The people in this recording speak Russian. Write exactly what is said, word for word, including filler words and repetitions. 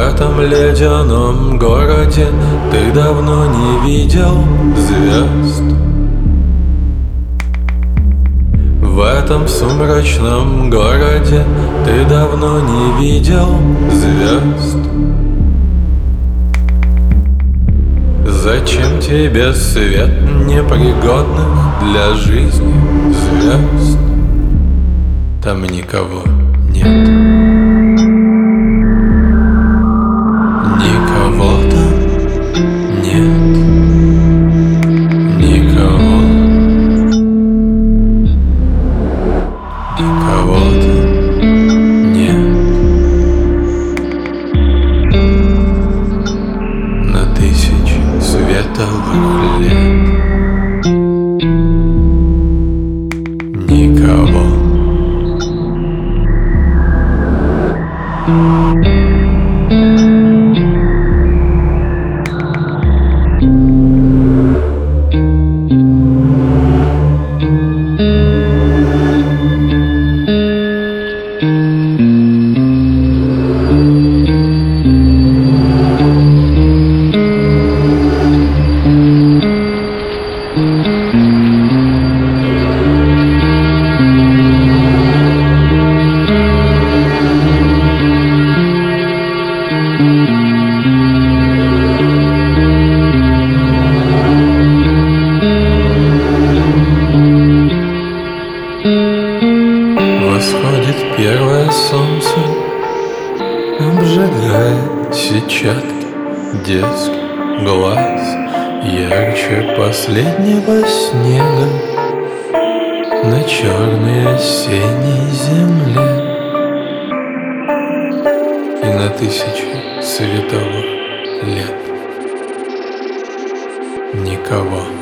этом ледяном городе ты давно не видел звезд. В этом сумрачном городе ты давно не видел звезд. Зачем тебе свет непригодных для жизни звезд? Там никого нет. Никого там нет. Никого. Никого там нет. На тысячи световых лет. Никого. Восходит первое солнце, обжигает сетчатки детских глаз, ярче последнего снега на черной осенней земле. И на тысячи световых лет никого.